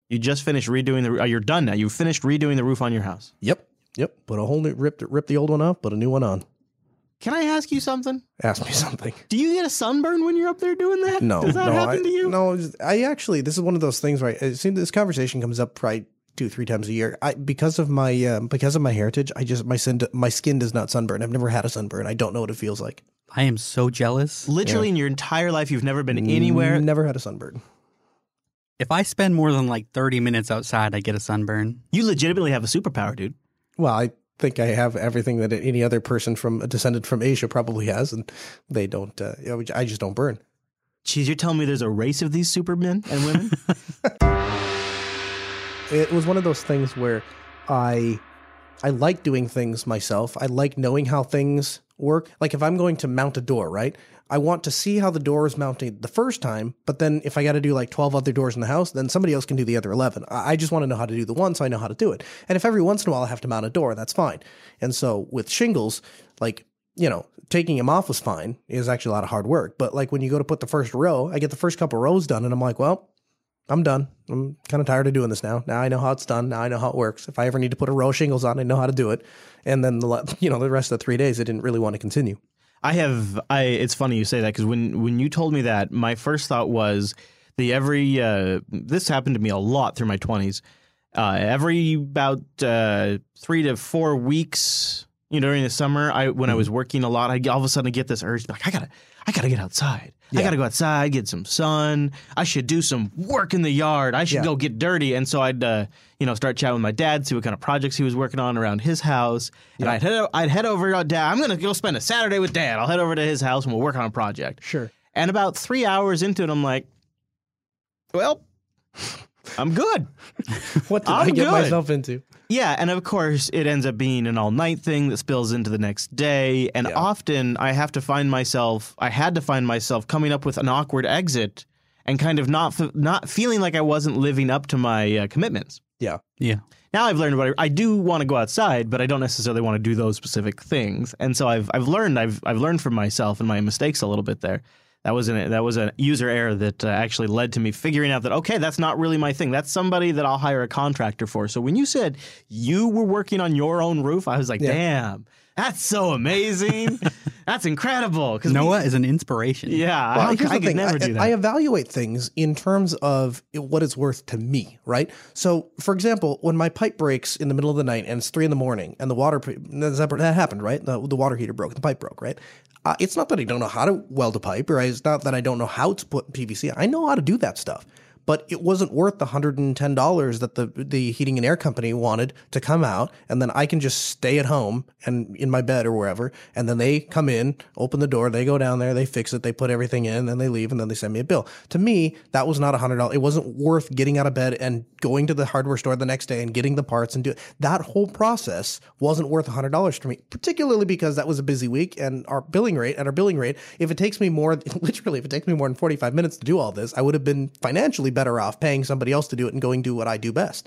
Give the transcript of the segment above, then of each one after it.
You just finished redoing you're done now. You finished redoing the roof on your house. Yep. Put a whole new, ripped the old one off, put a new one on. Can I ask you something? Ask me something. Do you get a sunburn when you're up there doing that? No. Does that happen to you? No, I actually, this is one of those things where it seems this conversation comes up probably 2-3 times a year. Because of my heritage, my skin does not sunburn. I've never had a sunburn. I don't know what it feels like. I am so jealous. Literally in your entire life, you've never been anywhere. Never had a sunburn. If I spend more than like 30 minutes outside, I get a sunburn. You legitimately have a superpower, dude. Well, I think I have everything that any other person descended from Asia probably has, and they don't. I just don't burn. Jeez, you're telling me there's a race of these supermen and women? It was one of those things where I like doing things myself. I like knowing how things work. Like if I'm going to mount a door, right? I want to see how the door is mounted the first time, but then if I got to do like 12 other doors in the house, then somebody else can do the other 11. I just want to know how to do the one so I know how to do it. And if every once in a while I have to mount a door, that's fine. And so with shingles, like, taking them off was fine. It was actually a lot of hard work. But like when you go to put the first row, I get the first couple rows done and I'm like, well, I'm done. I'm kind of tired of doing this now. Now I know how it's done. Now I know how it works. If I ever need to put a row of shingles on, I know how to do it. And then the rest of the 3 days, I didn't really want to continue. It's funny you say that because when you told me that, my first thought was this happened to me a lot through my 20s. Every about 3 to 4 weeks, during the summer, when I was working a lot, all of a sudden get this urge, like, I gotta get outside. Yeah. I gotta go outside, get some sun. I should do some work in the yard. I should go get dirty. And so I'd start chatting with my dad, see what kind of projects he was working on around his house. And I'd head over to Dad. I'm gonna go spend a Saturday with Dad. I'll head over to his house and we'll work on a project. Sure. And about 3 hours into it, I'm like, well, I'm good. What did I get myself into? Yeah, and of course, it ends up being an all-night thing that spills into the next day. And often I had to find myself coming up with an awkward exit and kind of not feeling like I wasn't living up to my commitments. Yeah. Yeah. Now I've learned I do want to go outside, but I don't necessarily want to do those specific things. And so I've learned from myself and my mistakes a little bit there. That was a user error that actually led to me figuring out that, okay, that's not really my thing. That's somebody that I'll hire a contractor for. So when you said you were working on your own roof, I was like, damn, that's so amazing. That's incredible. Noah is an inspiration. Yeah, well, I could never do that. I evaluate things in terms of what it's worth to me, right? So, for example, when my pipe breaks in the middle of the night and it's 3 a.m. and the water, that happened, right? The water heater broke, the pipe broke, right? It's not that I don't know how to weld a pipe, or it's not that I don't know how to put PVC. I know how to do that stuff. But it wasn't worth the $110 that the heating and air company wanted to come out, and then I can just stay at home and in my bed or wherever, and then they come in, open the door, they go down there, they fix it, they put everything in, then they leave, and then they send me a bill. To me, that was not $100. It wasn't worth getting out of bed and going to the hardware store the next day and getting the parts and do it. That whole process wasn't worth $100 to me, particularly because that was a busy week, and our billing rate, if it takes me more than 45 minutes to do all this, I would have been financially better off paying somebody else to do it and going do what I do best.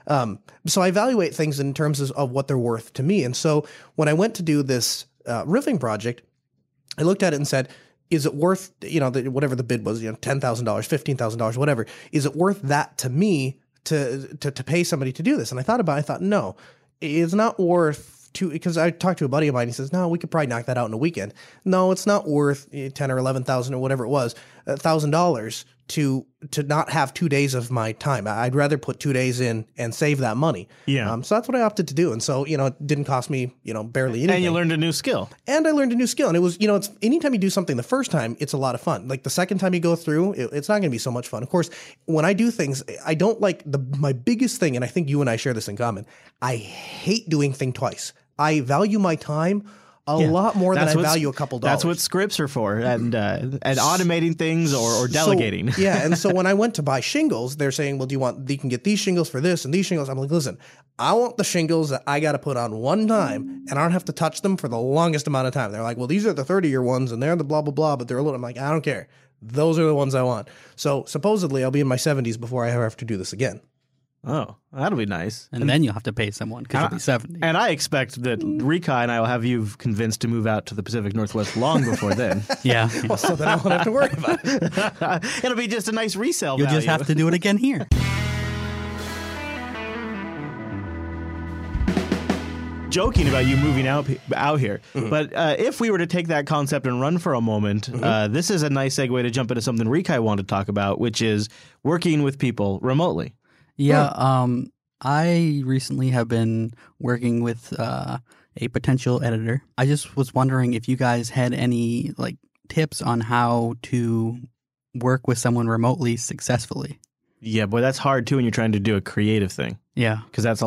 So I evaluate things in terms of what they're worth to me. And so when I went to do this roofing project, I looked at it and said, is it worth, whatever the bid was, $10,000, $15,000, whatever, is it worth that to me to pay somebody to do this? And I thought, no, it's not worth because I talked to a buddy of mine. He says, no, we could probably knock that out in a weekend. No, it's not worth 10 or 11,000 or whatever it was, $1,000 to not have 2 days of my time. I'd rather put 2 days in and save that money. Yeah. So that's what I opted to do. And so, it didn't cost me, barely anything. And you learned a new skill. And I learned a new skill. And it was, it's anytime you do something the first time, it's a lot of fun. Like the second time you go through, it's not going to be so much fun. Of course, when I do things, I don't like my biggest thing, and I think you and I share this in common, I hate doing things twice. I value my time a lot more than I value a couple dollars. That's what scripts are for, and automating things or delegating. So, yeah, and so when I went to buy shingles, they're saying, well, you can get these shingles for this and these shingles. I'm like, listen, I want the shingles that I got to put on one time, and I don't have to touch them for the longest amount of time. They're like, well, these are the 30-year ones, and they're the blah, blah, blah, but they're a little. I'm like, I don't care. Those are the ones I want. So supposedly I'll be in my 70s before I ever have to do this again. Oh, that'll be nice. And then you'll have to pay someone because you'll be 70. And I expect that Rika and I will have you convinced to move out to the Pacific Northwest long before then. Yeah. Well, so then I won't have to worry about it. It'll be just a nice resale You'll value. just have to do it again here. joking about you moving out here. But if we were to take that concept and run for a moment, this is a nice segue to jump into something Rikai wanted to talk about, which is working with people remotely. Yeah, I recently have been working with a potential editor. I just was wondering if you guys had any tips on how to work with someone remotely successfully. Yeah, boy, that's hard too when you're trying to do a creative thing. Yeah, because that's a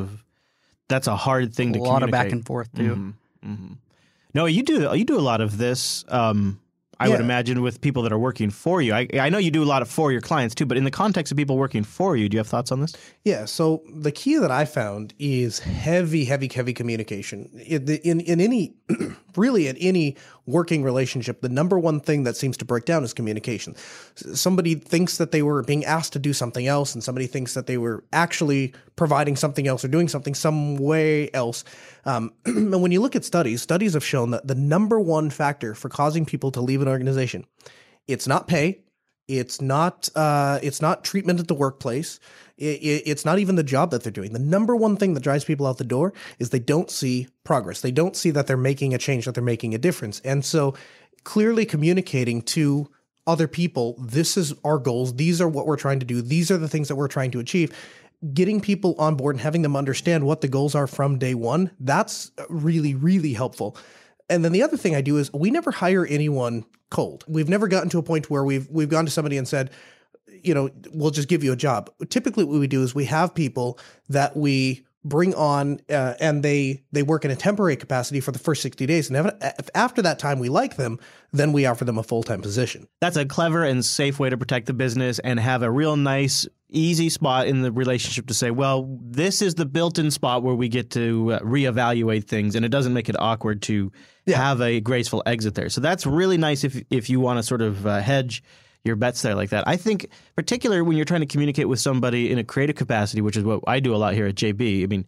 hard thing to communicate. A lot of back and forth too. Mm-hmm. Mm-hmm. No, you do a lot of this. I would imagine with people that are working for you. I know you do a lot for your clients too, but in the context of people working for you, do you have thoughts on this? Yeah. So the key that I found is heavy communication. In any really in any working relationship, the number one thing that seems to break down is communication. Somebody thinks that they were being asked to do something else, and somebody thinks that they were actually providing something else or doing something some way else. And when you look at studies have shown that the number one factor for causing people to leave an organization, it's not pay, it's not treatment at the workplace, it's not even the job that they're doing. The number one thing that drives people out the door is they don't see progress. They don't see that they're making a change, that they're making a difference. And so clearly communicating to other people, this is our goals, these are what we're trying to do, these are the things that we're trying to achieve. Getting people on board and having them understand what the goals are from day one, that's really, really helpful. And then the other thing I do is we never hire anyone cold. We've never gotten to a point where we've gone to somebody and said, we'll just give you a job. Typically what we do is we have people that we bring on and they work in a temporary capacity for the first 60 days. And if after that time we like them, then we offer them a full-time position. That's a clever and safe way to protect the business and have a real nice, easy spot in the relationship to say, well, this is the built-in spot where we get to reevaluate things, and it doesn't make it awkward to have a graceful exit there. So that's really nice if you want to sort of hedge your bets there like that. I think particularly when you're trying to communicate with somebody in a creative capacity, which is what I do a lot here at JB. I mean,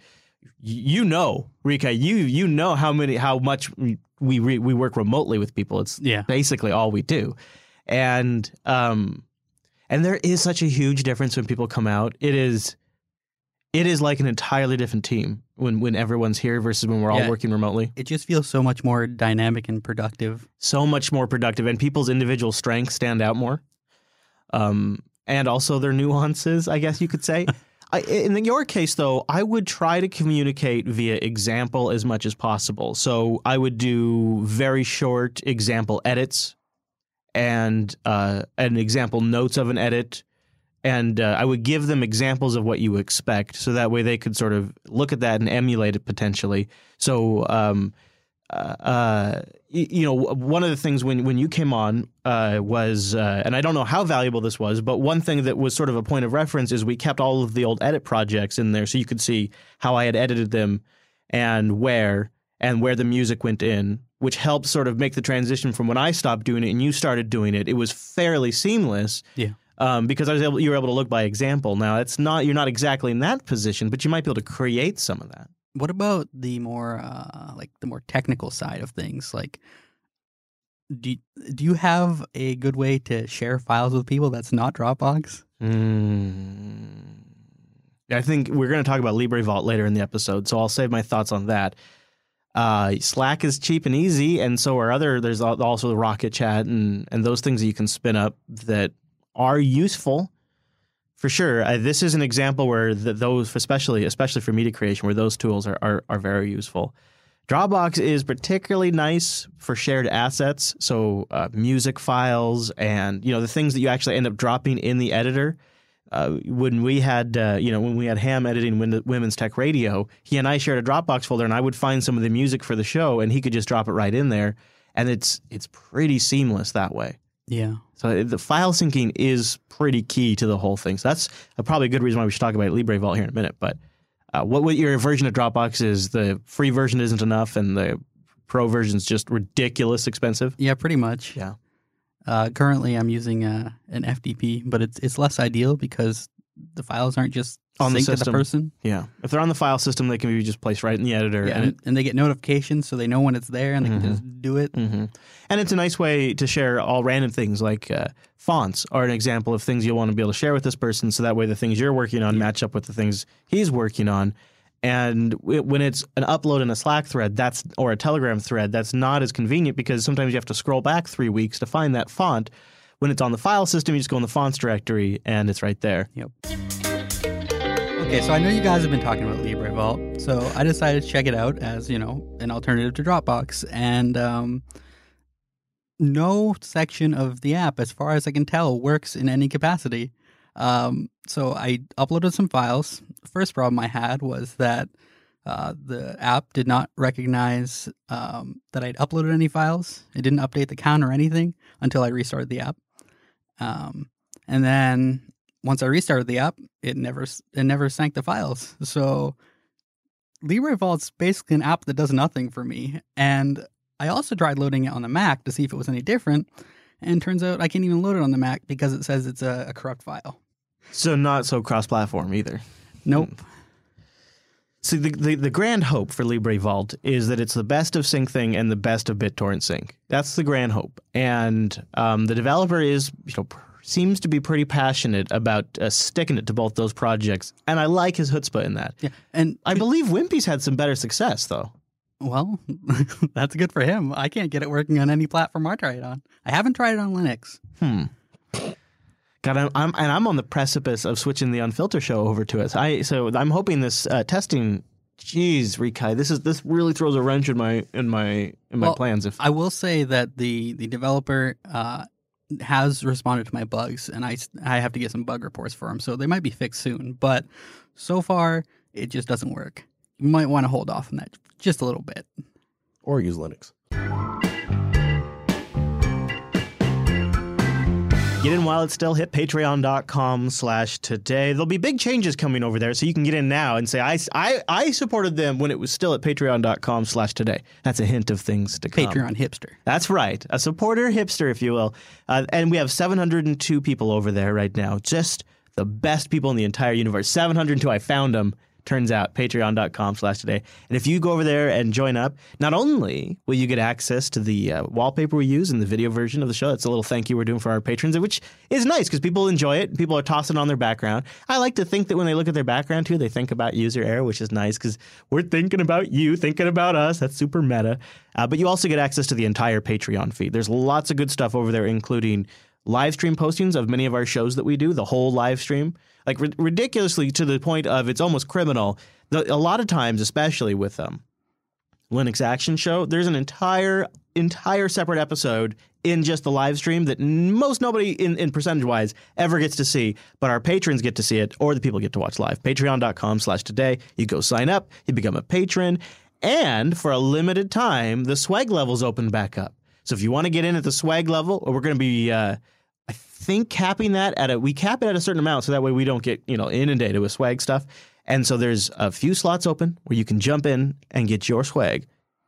Rikai, you know how much we work remotely with people. It's basically all we do. And there is such a huge difference when people come out. It is like an entirely different team when everyone's here versus when we're all working remotely. It just feels so much more dynamic and productive. So much more productive, and people's individual strengths stand out more. And also their nuances, I guess you could say. In your case, though, I would try to communicate via example as much as possible. So I would do very short example edits and an example notes of an edit. And I would give them examples of what you expect, so that way they could sort of look at that and emulate it potentially. So, one of the things when you came on was, and I don't know how valuable this was, but one thing that was sort of a point of reference is we kept all of the old edit projects in there, so you could see how I had edited them and where the music went in, which helped sort of make the transition from when I stopped doing it and you started doing it. It was fairly seamless. Yeah. Because you were able to look by example. Now, you're not exactly in that position, but you might be able to create some of that. What about the more the more technical side of things? Like, do you have a good way to share files with people that's not Dropbox? I think we're going to talk about LibreVault later in the episode, so I'll save my thoughts on that. Slack is cheap and easy, and so are there's also the Rocket Chat and those things that you can spin up that are useful for sure. This is an example where those, especially for media creation, where those tools are very useful. Dropbox is particularly nice for shared assets, so music files and the things that you actually end up dropping in the editor. When we had Ham editing Women's Tech Radio, he and I shared a Dropbox folder, and I would find some of the music for the show, and he could just drop it right in there, and it's pretty seamless that way. Yeah. So the file syncing is pretty key to the whole thing. So that's probably a good reason why we should talk about LibreVault here in a minute. But what your version of Dropbox is, the free version isn't enough, and the pro version is just ridiculous expensive. Yeah, pretty much. Yeah. Currently, I'm using an FTP, but it's less ideal because the files aren't just on synced the system. to the person. Yeah. If they're on the file system, they can be just placed right in the editor. Yeah, and they get notifications, so they know when it's there, and they can just do it. Mm-hmm. And it's a nice way to share all random things, like fonts are an example of things you'll want to be able to share with this person, so that way the things you're working on match up with the things he's working on. And when it's an upload in a Slack thread, or a Telegram thread, that's not as convenient because sometimes you have to scroll back 3 weeks to find that font. When it's on the file system, you just go in the fonts directory and it's right there. Yep. Okay, so I know you guys have been talking about LibreVault, so I decided to check it out as, an alternative to Dropbox. And no section of the app, as far as I can tell, works in any capacity. So I uploaded some files. The first problem I had was that the app did not recognize that I'd uploaded any files. It didn't update the count or anything until I restarted the app. And then once I restarted the app, it never sank the files. So LibreVault's basically an app that does nothing for me. And I also tried loading it on the Mac to see if it was any different. And turns out I can't even load it on the Mac because it says it's a corrupt file. So not so cross-platform either. Nope. See, the grand hope for LibreVault is that it's the best of SyncThing and the best of BitTorrent Sync. That's the grand hope. And the developer seems to be pretty passionate about sticking it to both those projects. And I like his chutzpah in that. Yeah, and I believe Wimpy's had some better success, though. Well, that's good for him. I can't get it working on any platform I try it on. I haven't tried it on Linux. God, I'm on the precipice of switching the Unfiltered show over to it. So I'm hoping this testing. Jeez, Rikai, this really throws a wrench in my plans. I will say that the developer has responded to my bugs, and I have to get some bug reports for him, so they might be fixed soon. But so far, it just doesn't work. You might want to hold off on that just a little bit, or use Linux. Get in while it's still hit patreon.com/today. There'll be big changes coming over there, so you can get in now and say, I supported them when it was still at patreon.com/today. That's a hint of things to come. Patreon hipster. That's right. A supporter hipster, if you will. And we have 702 people over there right now. Just the best people in the entire universe. 702, I found them. Turns out, patreon.com/today. And if you go over there and join up, not only will you get access to the wallpaper we use in the video version of the show, that's a little thank you we're doing for our patrons, which is nice because people enjoy it. People are tossing on their background. I like to think that when they look at their background, too, they think about user error, which is nice because we're thinking about you, thinking about us. That's super meta. But you also get access to the entire Patreon feed. There's lots of good stuff over there, including live stream postings of many of our shows that we do, the whole live stream. Like ridiculously to the point of it's almost criminal. A lot of times, especially with Linux Action Show, there's an entire separate episode in just the live stream that most nobody in percentage-wise ever gets to see, but our patrons get to see it, or the people get to watch live. Patreon.com/today. You go sign up, you become a patron, and for a limited time, the swag levels open back up. So if you want to get in at the swag level, we're going to be I think capping that we cap it at a certain amount so that way we don't get, inundated with swag stuff. And so there's a few slots open where you can jump in and get your swag.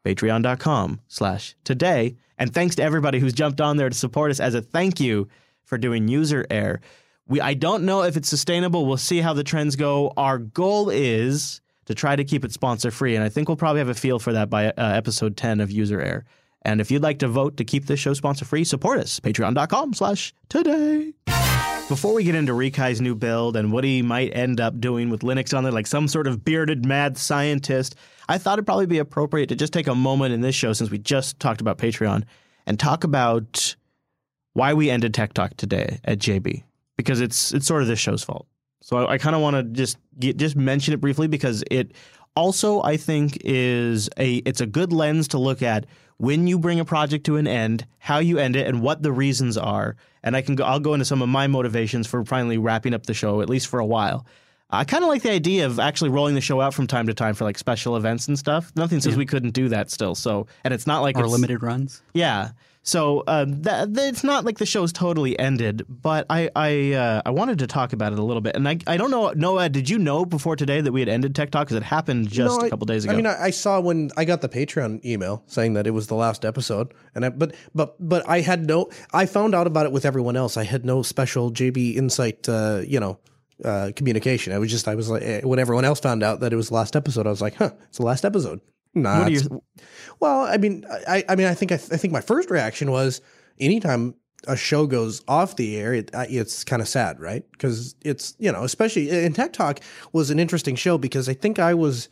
Patreon.com/today. And thanks to everybody who's jumped on there to support us as a thank you for doing user air. I don't know if it's sustainable. We'll see how the trends go. Our goal is to try to keep it sponsor free. And I think we'll probably have a feel for that by episode 10 of User Air. And if you'd like to vote to keep this show sponsor-free, support us. Patreon.com/today. Before we get into Rikai's new build and what he might end up doing with Linux on there, like some sort of bearded mad scientist, I thought it'd probably be appropriate to just take a moment in this show, since we just talked about Patreon, and talk about why we ended Tech Talk today at JB. Because it's sort of this show's fault. So I kind of want to just mention it briefly because it also, I think, it's a good lens to look at when you bring a project to an end, how you end it, and what the reasons are. And I'll go into some of my motivations for finally wrapping up the show, at least for a while. I kind of like the idea of actually rolling the show out from time to time for like special events and stuff. Nothing says we couldn't do that still. So, and it's not like or limited runs. Yeah. So it's not like the show's totally ended, but I wanted to talk about it a little bit. And I don't know, Noah, did you know before today that we had ended Tech Talk? Because it happened just a couple days ago. I mean, I saw when I got the Patreon email saying that it was the last episode, and but I had I found out about it with everyone else. I had no special JB Insight, communication. I was like, when everyone else found out that it was the last episode, I was like, it's the last episode. Nah. Well, I mean, I think my first reaction was anytime a show goes off the air, it's kind of sad, right? Because it's, especially in Tech Talk was an interesting show because I think I was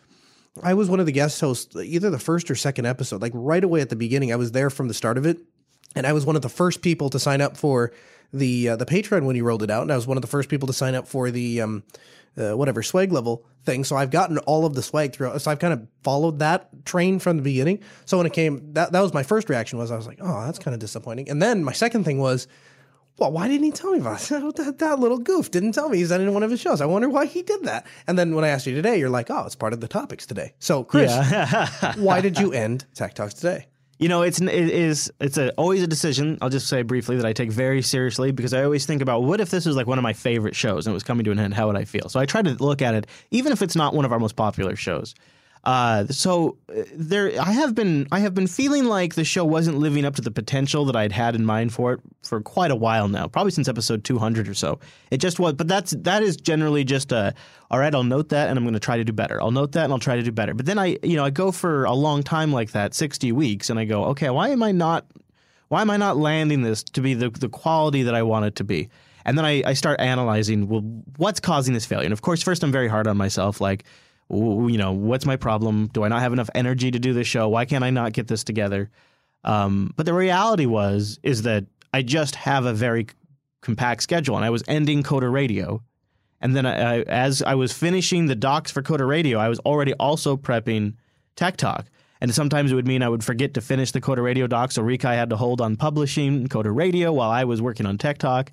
I was one of the guest hosts, either the first or second episode, like right away at the beginning. I was there from the start of it, and I was one of the first people to sign up for the Patreon when you rolled it out, and I was one of the first people to sign up for the whatever swag level thing. So I've gotten all of the swag throughout. So I've kind of followed that train from the beginning. So when it came, that was my first reaction. I was like, oh, that's kind of disappointing. And then my second thing was, well, why didn't he tell me about that little goof? Didn't tell me he's in one of his shows. I wonder why he did that. And then when I asked you today, you're like, oh, it's part of the topics today. So, Chris, why did you end Tech Talks today? You know, it's always a decision. I'll just say briefly that I take very seriously, because I always think about, what if this was like one of my favorite shows and it was coming to an end? How would I feel? So I try to look at it, even if it's not one of our most popular shows. I have been feeling like the show wasn't living up to the potential that I'd had in mind for it for quite a while now, probably since episode 200 or so. It just was, but that is generally just all right, I'll note that and I'm going to try to do better. I'll note that and I'll try to do better. But then I go for a long time like that, 60 weeks, and I go, okay, why am I not landing this to be the quality that I want it to be? And then I start analyzing, well, what's causing this failure? And of course, first I'm very hard on myself, like, what's my problem? Do I not have enough energy to do this show? Why can't I not get this together? But the reality is that I just have a very compact schedule, and I was ending Coder Radio. And then as I was finishing the docs for Coder Radio, I was already also prepping Tech Talk. And sometimes it would mean I would forget to finish the Coder Radio docs, so Rikai had to hold on publishing Coder Radio while I was working on Tech Talk.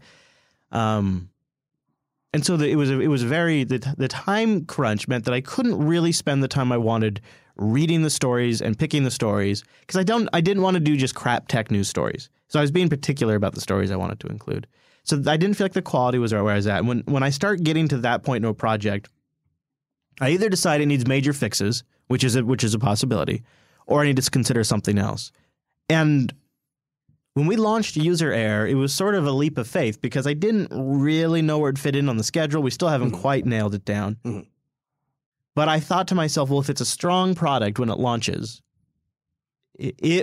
And so it was very the time crunch meant that I couldn't really spend the time I wanted reading the stories and picking the stories, because I didn't want to do just crap tech news stories. So I was being particular about the stories I wanted to include. So I didn't feel like the quality was where I was at. When I start getting to that point in a project, I either decide it needs major fixes, which is a possibility, or I need to consider something else. And when we launched User Error, it was sort of a leap of faith, because I didn't really know where it fit in on the schedule. We still haven't quite nailed it down. Mm-hmm. But I thought to myself, well, if it's a strong product when it launches, it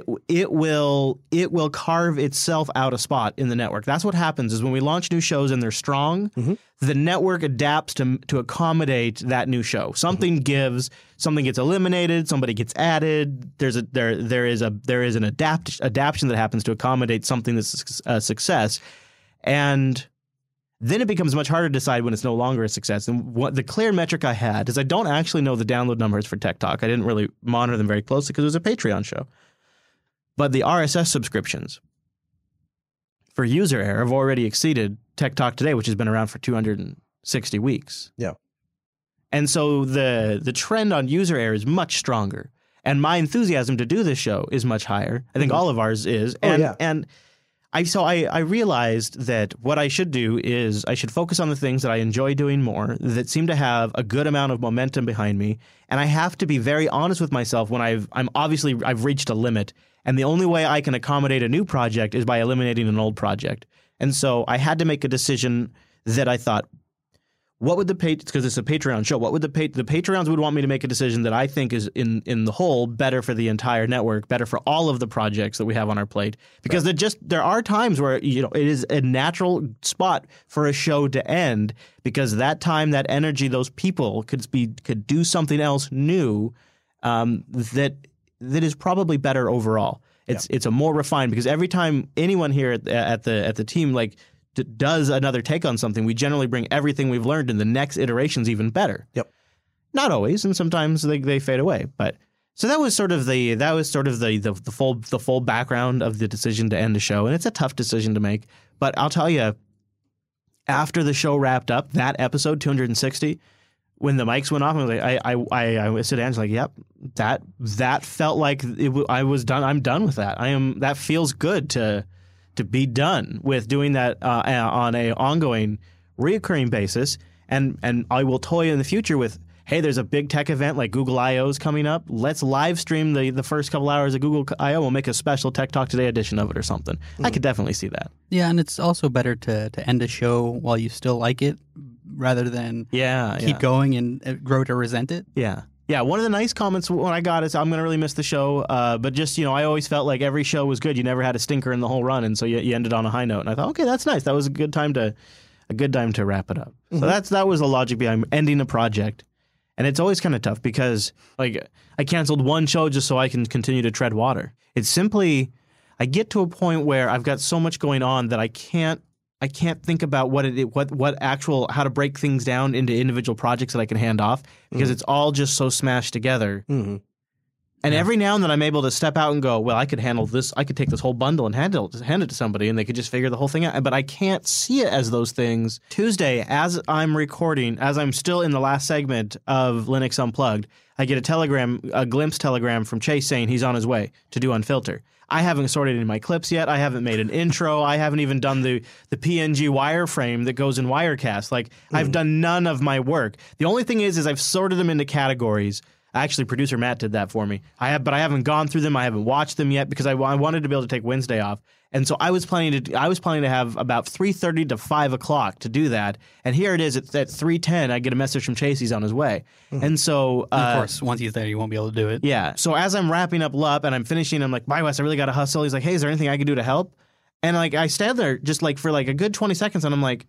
will carve itself out a spot in the network. That's what happens is when we launch new shows and they're strong, the network adapts to accommodate that new show. Something gives, something gets eliminated, somebody gets added. There is an adaptation that happens to accommodate something that's a success, and then it becomes much harder to decide when it's no longer a success. And what the clear metric I had is I don't actually know the download numbers for Tech Talk. I didn't really monitor them very closely because it was a Patreon show. But the RSS subscriptions for User Error have already exceeded Tech Talk Today, which has been around for 260 weeks. Yeah. And so the trend on User Error is much stronger. And my enthusiasm to do this show is much higher. I think all of ours is. And I realized that what I should do is I should focus on the things that I enjoy doing more, that seem to have a good amount of momentum behind me. And I have to be very honest with myself when I've reached a limit. And the only way I can accommodate a new project is by eliminating an old project. And so I had to make a decision that I thought, what would because it's a Patreon show, what would the Patreons would want me to make a decision that I think is in the whole better for the entire network, better for all of the projects that we have on our plate. Because there are times where it is a natural spot for a show to end, because that time, that energy, those people could do something else new that is probably better overall. It's a more refined, because every time anyone here at the team does another take on something, we generally bring everything we've learned in the next iterations even better. Yep. Not always, and sometimes they fade away. But so that was sort of the full background of the decision to end the show, and it's a tough decision to make. But I'll tell you, after the show wrapped up, that episode 260, when the mics went off, I said to Angela, "Yep, that felt like I was done. I'm done with that. That feels good to be done with doing that on a ongoing, reoccurring basis. And I will toy in the future with, hey, there's a big tech event like Google I/O is coming up. Let's live stream the first couple hours of Google I/O. We'll make a special Tech Talk Today edition of it or something." I could definitely see that. Yeah, and it's also better to end a show while you still like it, rather than keep going and grow to resent it. Yeah. Yeah, one of the nice comments when I got is, I'm going to really miss the show, but just, I always felt like every show was good. You never had a stinker in the whole run, and so you ended on a high note. And I thought, okay, that's nice. That was a good time to wrap it up. So that was the logic behind ending a project. And it's always kind of tough because like I canceled one show just so I can continue to tread water. It's simply I get to a point where I've got so much going on that I can't think about how to break things down into individual projects that I can hand off because it's all just so smashed together. Mm-hmm. And every now and then I'm able to step out and go, well, I could handle this. I could take this whole bundle and hand it to somebody and they could just figure the whole thing out. But I can't see it as those things. Tuesday, as I'm recording, as I'm still in the last segment of Linux Unplugged, I get a glimpse telegram from Chase saying he's on his way to do Unfilter. I haven't sorted in my clips yet. I haven't made an intro. I haven't even done the PNG wireframe that goes in Wirecast. Like I've done none of my work. The only thing is I've sorted them into categories. Actually, producer Matt did that for me. But I haven't gone through them. I haven't watched them yet because I wanted to be able to take Wednesday off. And so I was planning to have about 3:30 to 5 o'clock to do that. And here it is at 3:10. I get a message from Chase. He's on his way. And so of course, once he's there, you won't be able to do it. Yeah. So as I'm wrapping up LUP and I'm finishing, I'm like, bye, Wes, I really got to hustle. He's like, hey, is there anything I can do to help? And like I stand there just like for like a good 20 seconds, and I'm like,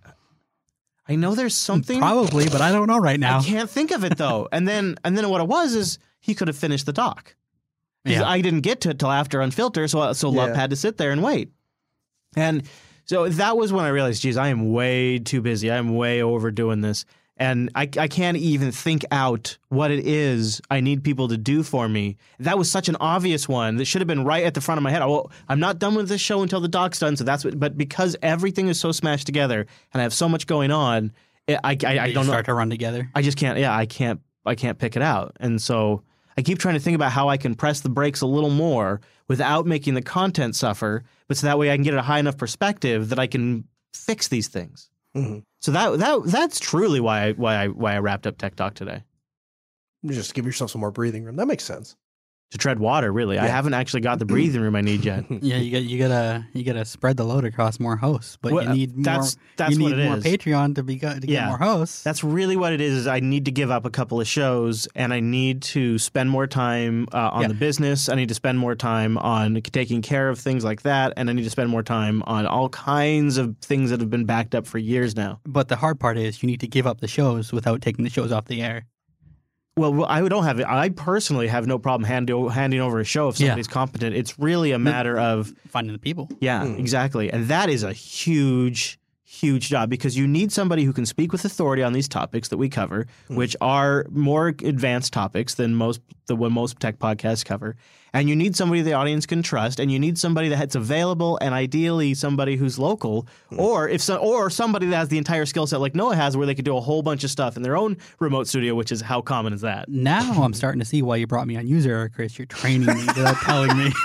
I know there's something. Probably, but I don't know right now. I can't think of it though. and then what it was is he could have finished the doc. Because I didn't get to it till after Unfilter, so LUP had to sit there and wait. And so that was when I realized, geez, I am way too busy. I'm way overdoing this. And I can't even think out what it is I need people to do for me. That was such an obvious one that should have been right at the front of my head. Well, I'm not done with this show until the doc's done, so that's what. But because everything is so smashed together and I have so much going on, I don't know. Start to run together. I just can't. Yeah, I can't pick it out. And so I keep trying to think about how I can press the brakes a little more without making the content suffer, but so that way I can get a high enough perspective that I can fix these things. Mm-hmm. So that's truly why I wrapped up Tech Talk today. Just give yourself some more breathing room. That makes sense. To tread water, really. I haven't actually got the breathing room I need yet. Yeah, you gotta spread the load across more hosts, but you need more. That's you what need it more is. Patreon to get more hosts. That's really what it is I need to give up a couple of shows, and I need to spend more time on the business. I need to spend more time on taking care of things like that, and I need to spend more time on all kinds of things that have been backed up for years now. But the hard part is you need to give up the shows without taking the shows off the air. Well, I don't have it. I personally have no problem handing over a show if somebody's competent. It's really a matter of finding the people. Yeah, exactly. And that is a huge job because you need somebody who can speak with authority on these topics that we cover, which are more advanced topics than most tech podcasts cover. And you need somebody the audience can trust, and you need somebody that's available, and ideally somebody who's local, or somebody that has the entire skill set like Noah has, where they could do a whole bunch of stuff in their own remote studio, which is how common is that? Now I'm starting to see why you brought me on user error, Chris. You're training me without telling me.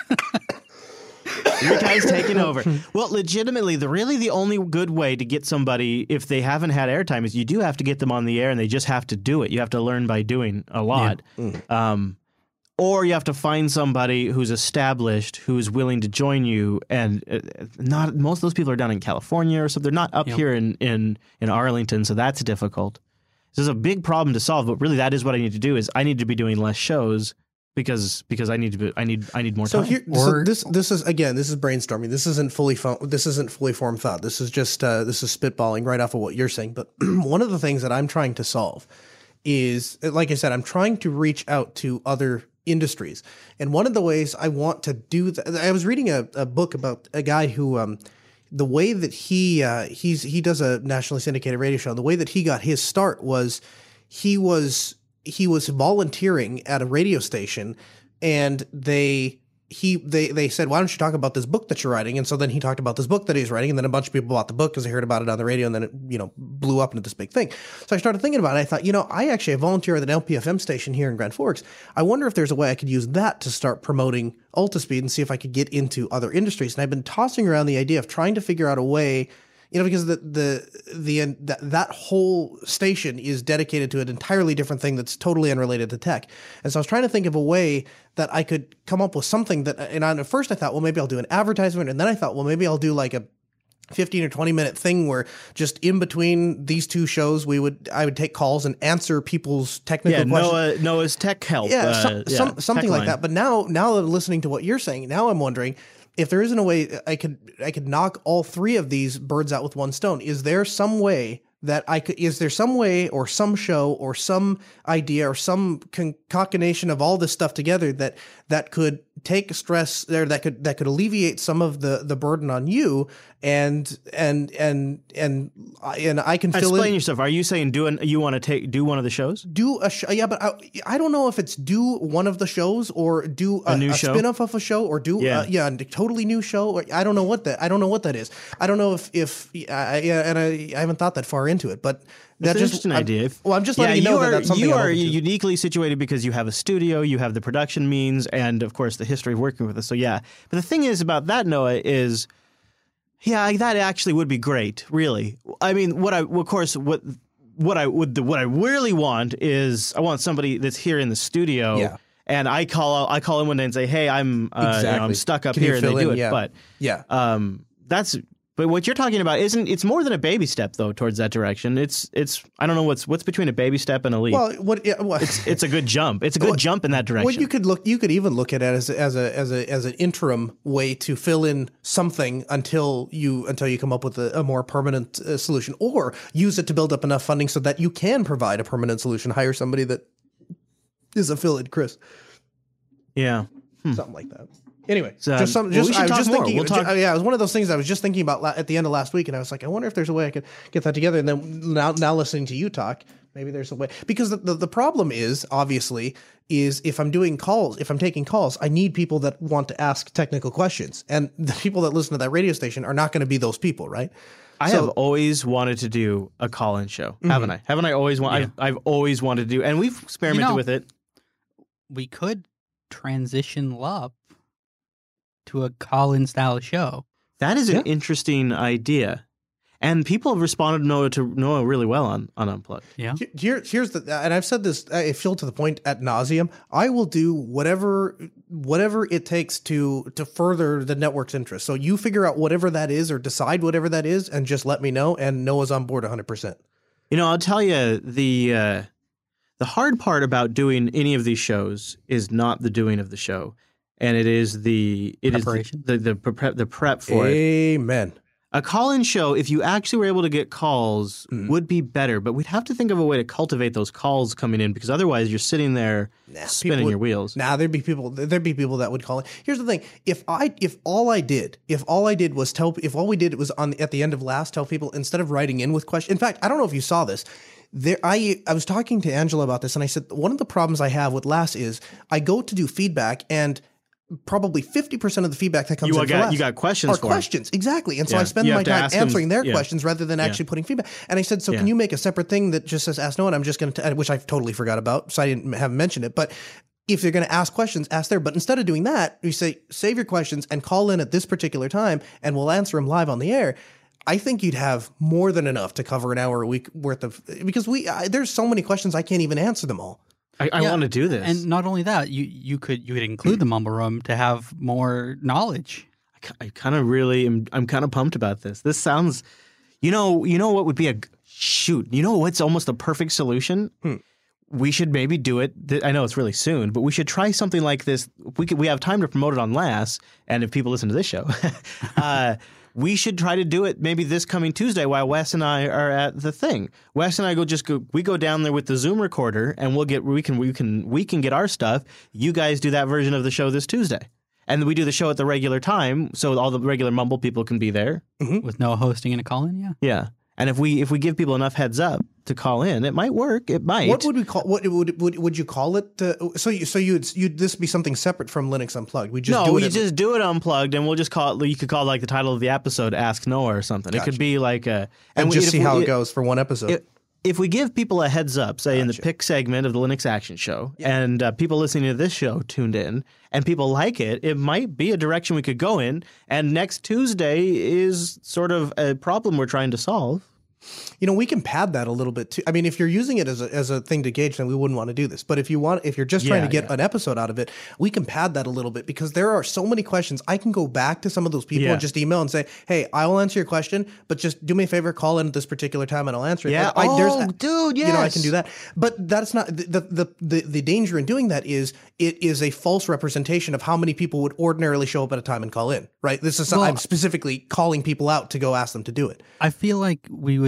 Your guy's taking over. Well, legitimately, the only good way to get somebody, if they haven't had airtime, is you do have to get them on the air, and they just have to do it. You have to learn by doing a lot. Yeah. Or you have to find somebody who's established, who's willing to join you, and not most of those people are down in California or something. They're not up here in Arlington, so that's difficult. This is a big problem to solve, but really that is what I need to do. Is I need to be doing less shows because I need more time. So this is brainstorming. This isn't fully formed thought. This is just this is spitballing right off of what you're saying. But one of the things that I'm trying to solve is, like I said, I'm trying to reach out to other industries. And one of the ways I want to do that, I was reading a book about a guy who, the way that he does a nationally syndicated radio show. The way that he got his start was he was volunteering at a radio station, and they said, why don't you talk about this book that you're writing? And so then he talked about this book that he's writing, and then a bunch of people bought the book because they heard about it on the radio, and then it, blew up into this big thing. So I started thinking about it. I thought, I actually volunteer at an LPFM station here in Grand Forks. I wonder if there's a way I could use that to start promoting Altispeed and see if I could get into other industries. And I've been tossing around the idea of trying to figure out a way, because that whole station is dedicated to an entirely different thing that's totally unrelated to tech. And so I was trying to think of a way that I could come up with something that, and at first I thought, well, maybe I'll do an advertisement. And then I thought, well, maybe I'll do like a 15 or 20 minute thing where just in between these two shows, I would take calls and answer people's technical questions. Noah's tech help. Something like that. But now listening to what you're saying, now I'm wondering, if there isn't a way I could knock all three of these birds out with one stone, is there some way that I could, is there some way or some show or some idea or some concatenation of all this stuff together that could take stress there, that could alleviate some of the burden on you, and I can fill Explain in. yourself. Are you saying you want to do one of the shows? Do a show, yeah, but I don't know if it's do one of the shows or do a new show? spin-off of a show or do a totally new show. Or, I don't know what that is. I don't know if I haven't thought that far into it, but that's an interesting idea. I'm just letting you know that that's something you I'm are open to. uniquely situated because you have a studio, you have the production means, and of course the history of working with us. So yeah, but the thing is about that, Noah, is that actually would be great. Really, I mean, what I really want is I want somebody that's here in the studio. Yeah. And I call in one day and say, "Hey, I'm I'm stuck up Can you here," and they fill do in? it. Yeah. But Yeah. But what you're talking about it's more than a baby step though towards that direction. It's I don't know what's between a baby step and a leap. Well, It's a good jump. It's a good jump in that direction. Well, you could even look at it as an interim way to fill in something until you come up with a more permanent solution, or use it to build up enough funding so that you can provide a permanent solution. Hire somebody that is a fill-in, Chris. Yeah. Something like that. Anyway, we should I was talk just more. thinking. We'll talk- Yeah, it was one of those things I was just thinking about at the end of last week, and I was like, I wonder if there's a way I could get that together. And then now listening to you talk, maybe there's a way. Because the problem is obviously if I'm taking calls, I need people that want to ask technical questions, and the people that listen to that radio station are not going to be those people, right? I have always wanted to do a call-in show, haven't I? Haven't I always wanted? I've always wanted to do, and we've experimented with it. We could transition LUP to a call-in style show. That is an interesting idea, and people have responded to Noah really well on Unplugged. Yeah. Here's and I've said this, I feel to the point ad nauseum. I will do whatever it takes to further the network's interest. So you figure out whatever that is, or decide whatever that is, and just let me know. And Noah's on board 100%. I'll tell you the hard part about doing any of these shows is not the doing of the show, and it is the Preparation. the prep for it. Amen. A call-in show, if you actually were able to get calls, would be better, but we'd have to think of a way to cultivate those calls coming in, because otherwise you're sitting there spinning your wheels. There'd be people that would call it. Here's the thing: if all we did was at the end of last tell people, instead of writing in with questions. In fact, I don't know if you saw this. I was talking to Angela about this, and I said one of the problems I have with last is I go to do feedback, and probably 50% of the feedback that comes in for last you got questions are for questions. Exactly. And so I spend You my have to time ask them- answering their questions rather than actually putting feedback. And I said, so can you make a separate thing that just says ask Noah? And I'm just going to, which I totally forgot about, so I haven't mentioned it. But if you're going to ask questions, ask there. But instead of doing that, you say, save your questions and call in at this particular time, and we'll answer them live on the air. I think you'd have more than enough to cover an hour a week worth of, because there's so many questions I can't even answer them all. I want to do this. And not only that, you could include the Mumble Room to have more knowledge. I'm kind of pumped about this. This sounds, you know what would be what's almost a perfect solution? We should maybe do it. I know it's really soon, but we should try something like this. We have time to promote it on LAS, and if people listen to this show, we should try to do it maybe this coming Tuesday while Wes and I are at the thing. Wes and I go down there with the Zoom recorder, and we can get our stuff. You guys do that version of the show this Tuesday, and we do the show at the regular time, so all the regular Mumble people can be there with no hosting and a call-in. Yeah. And if we give people enough heads up to call in, it might work. It might. What would we call? What would you call it? You'd this be something separate from Linux Unplugged? We just do it unplugged, and we'll just call it. You could call it like the title of the episode, "Ask Noah" or something. Gotcha. It could be like a and just see how it goes for one episode. If we give people a heads up, say in the pick segment of the Linux Action Show, and people listening to this show tuned in, and people like it, it might be a direction we could go in. And next Tuesday is sort of a problem we're trying to solve. We can pad that a little bit too. I mean, if you're using it as a thing to gauge, then we wouldn't want to do this. But if you're just trying to get an episode out of it, we can pad that a little bit, because there are so many questions. I can go back to some of those people and just email and say, hey, I will answer your question, but just do me a favor, call in at this particular time and I'll answer it. Yeah. Dude, yes. I can do that. But that's not the danger in doing that is it is a false representation of how many people would ordinarily show up at a time and call in, right? This is I'm specifically calling people out to go ask them to do it. I feel like we would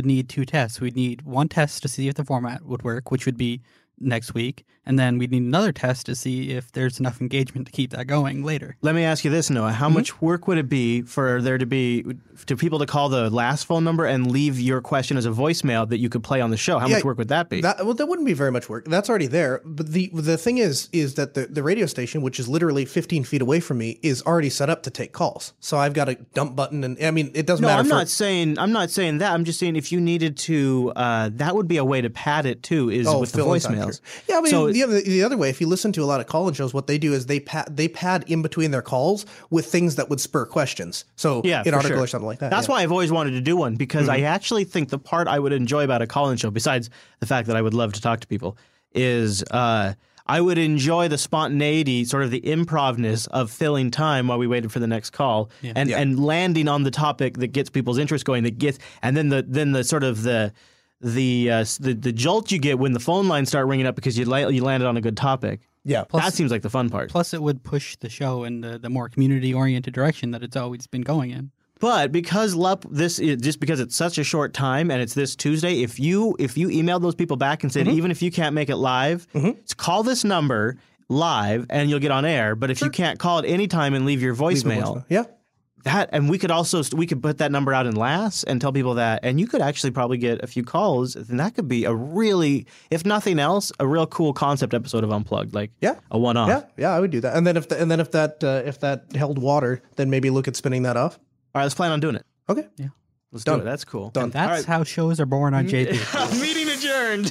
would need 2 tests. We'd need one test to see if the format would work, which would be next week, and then we'd need another test to see if there's enough engagement to keep that going later. Let me ask you this, Noah. How much work would it be for there to be to people to call the last phone number and leave your question as a voicemail that you could play on the show? How much work would that be? That wouldn't be very much work. That's already there. But the thing is that the radio station, which is literally 15 feet away from me, is already set up to take calls. So I've got a dump button, and I mean, it doesn't matter. I'm not saying that. I'm just saying if you needed to, that would be a way to pad it too. Is with the voicemails. Yeah, I mean, the other way, if you listen to a lot of call-in shows, what they do is they pad in between their calls with things that would spur questions. So an article or something like that. That's why I've always wanted to do one, because I actually think the part I would enjoy about a call-in show, besides the fact that I would love to talk to people, is I would enjoy the spontaneity, sort of the improvness of filling time while we waited for the next call, and landing on the topic that gets people's interest going. And then the sort of the jolt you get when the phone lines start ringing up because you landed on a good topic. Yeah, that seems like the fun part. Plus, it would push the show in the more community-oriented direction that it's always been going in. But because just because it's such a short time and it's this Tuesday, if you emailed those people back and said, even if you can't make it live, call this number live and you'll get on air. But if you can't call at any time and leave your voicemail, and we could put that number out in last and tell people that, and you could actually probably get a few calls, and that could be a really, if nothing else, a real cool concept episode of Unplugged, like a one-off. Yeah, I would do that. And then if that held water, then maybe look at spinning that off. All right, let's plan on doing it. Okay. Yeah. Let's do it. That's cool. Done. And that's how shows are born on JP. Meeting adjourned.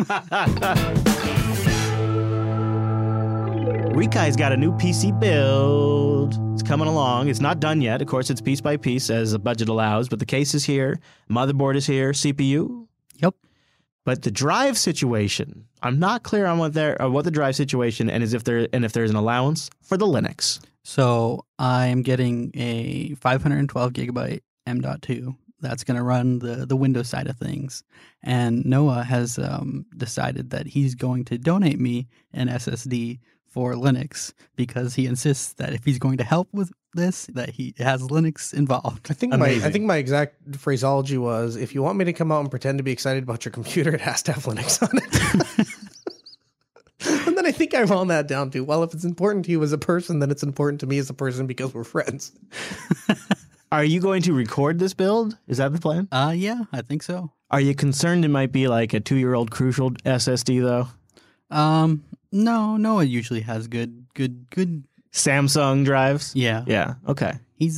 Rikai's got a new PC build. It's coming along. It's not done yet. Of course, it's piece by piece as the budget allows, but the case is here. Motherboard is here. CPU. Yep. But the drive situation, I'm not clear on what the drive situation and if there's an allowance for the Linux. So I am getting a 512 gigabyte M.2 that's going to run the Windows side of things. And Noah has decided that he's going to donate me an SSD for Linux because he insists that if he's going to help with this, that he has Linux involved. I think my exact phraseology was, if you want me to come out and pretend to be excited about your computer, it has to have Linux on it. And then I think I wound that down to, well, if it's important to you as a person, then it's important to me as a person because we're friends. Are you going to record this build? Is that the plan? Yeah, I think so. Are you concerned it might be like a 2-year-old Crucial SSD though? No, it usually has good Samsung drives. Yeah. Yeah. Okay. He's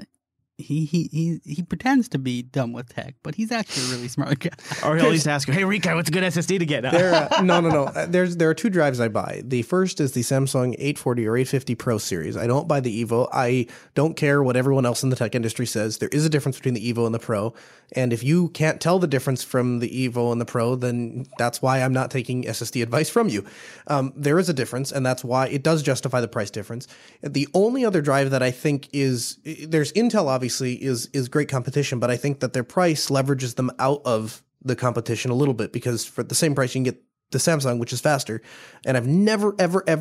he pretends to be dumb with tech, but he's actually a really smart guy. Or he'll at least ask you, "Hey, Rikai, what's a good SSD to get?" No. There are 2 drives I buy. The first is the Samsung 840 or 850 Pro series. I don't buy the Evo. I don't care what everyone else in the tech industry says. There is a difference between the Evo and the Pro, and if you can't tell the difference from the Evo and the Pro, then that's why I'm not taking SSD advice from you. There is a difference, and that's why it does justify the price difference. The only other drive that I think there's Intel obviously is great competition, but I think that their price leverages them out of the competition a little bit because for the same price you can get the Samsung, which is faster. And I've never, ever had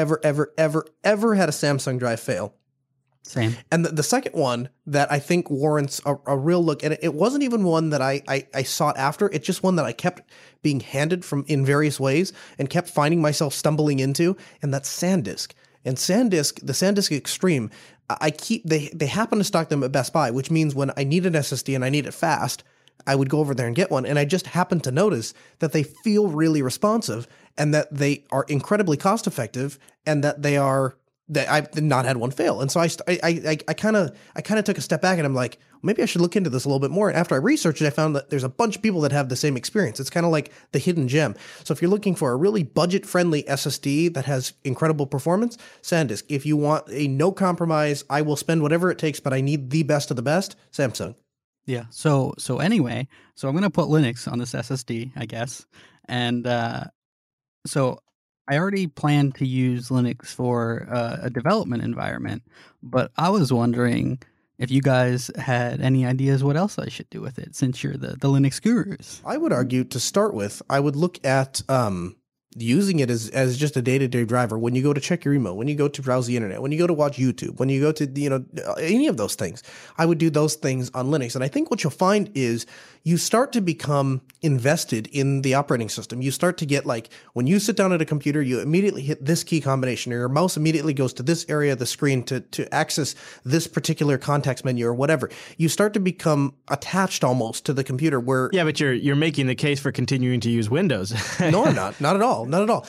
a Samsung drive fail. Same. And the second one that I think warrants a real look, and it wasn't even one that I sought after. It's just one that I kept being handed from in various ways and kept finding myself stumbling into, and that's SanDisk. And SanDisk, the SanDisk Extreme, they happen to stock them at Best Buy, which means when I need an SSD and I need it fast, I would go over there and get one. And I just happened to notice that they feel really responsive and that they are incredibly cost effective and that I've not had one fail. And so I kind of took a step back and I'm like, maybe I should look into this a little bit more. And after I researched it, I found that there's a bunch of people that have the same experience. It's kind of like the hidden gem. So if you're looking for a really budget-friendly SSD that has incredible performance, SanDisk. If you want a no compromise, I will spend whatever it takes, but I need the best of the best, Samsung. Yeah. So anyway, I'm going to put Linux on this SSD, I guess. And so I already planned to use Linux for a development environment, but I was wondering if you guys had any ideas what else I should do with it, since you're the Linux gurus. I would argue to start with, I would look at using it as just a day-to-day driver, when you go to check your email, when you go to browse the internet, when you go to watch YouTube, when you go to, any of those things, I would do those things on Linux. And I think what you'll find is you start to become invested in the operating system. You start to get like, when you sit down at a computer, you immediately hit this key combination, or your mouse immediately goes to this area of the screen to access this particular context menu or whatever. You start to become attached almost to the computer where... Yeah, but you're making the case for continuing to use Windows. No, I'm not. Not at all. Not at all.